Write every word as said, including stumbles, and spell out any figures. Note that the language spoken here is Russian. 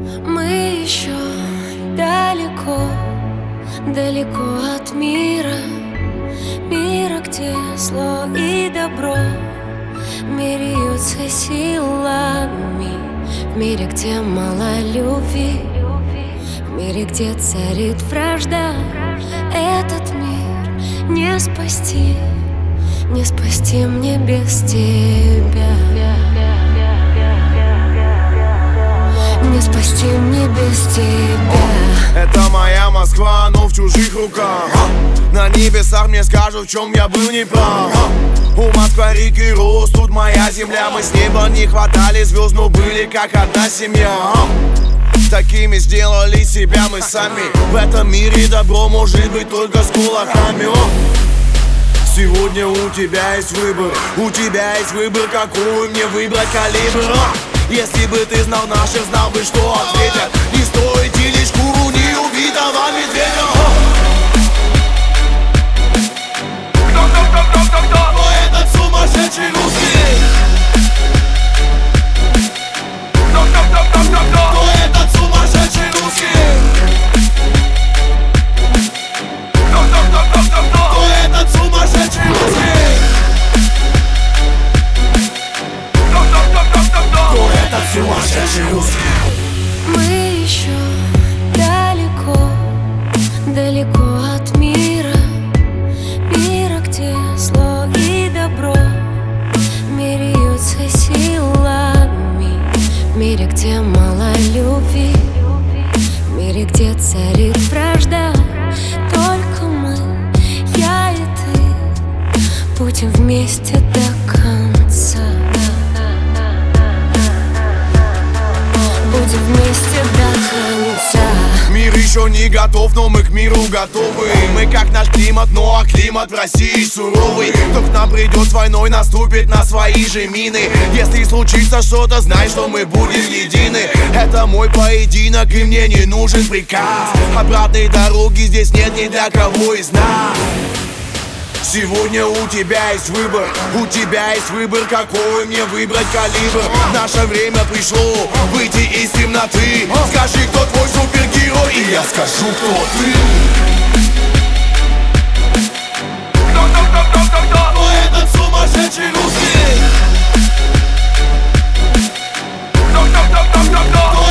Мы еще далеко, далеко от мира, мира, где зло и добро меряются силами, в мире, где мало любви, в мире, где царит вражда. Этот мир не спасти, не спасти мне без тебя. Не спасти мне без тебя. Это моя Москва, но в чужих руках. На небесах мне скажут, в чем я был неправ. У Москвы реки рос, тут моя земля. Мы с неба не хватали звезд, но были как одна семья. Такими сделали себя мы сами. В этом мире добро может быть только с кулаками. Сегодня у тебя есть выбор, у тебя есть выбор, какую мне выбрать калибр. Если бы ты знал наших, знал бы, что ответят. Не стоит делить шкуру неубитого медведя. Кто, кто, кто, кто, кто, кто? Кто этот сумасшедший русский? Кто, кто, кто, кто, кто, кто? Кто этот сумасшедший русский? Кто, кто, кто, кто, кто, кто? Кто этот сумасшедший русский? Сумасшедший русский. Мы еще далеко, далеко от мира, мира, где зло и добро меряются силами, в мире, где мало любви, в мире, где царит вражда. Только мы, я и ты, будем вместе до конца. Будем вместе до конца. Мир еще не готов, но мы к миру готовы. Мы как наш климат, но а климат в России суровый. Кто к нам придет с войной, наступит на свои же мины. Если случится что-то, знай, что мы будем едины. Это мой поединок, и мне не нужен приказ. Обратной дороги здесь нет ни для кого из нас. Сегодня у тебя есть выбор, у тебя есть выбор, какой мне выбрать калибр. Наше время пришло выйти из темноты. Скажи, кто твой супергерой, и я скажу, кто ты. Кто, кто, кто, кто, кто, кто? Кто этот сумасшедший русский? Кто, кто, кто, кто, кто, кто? Кто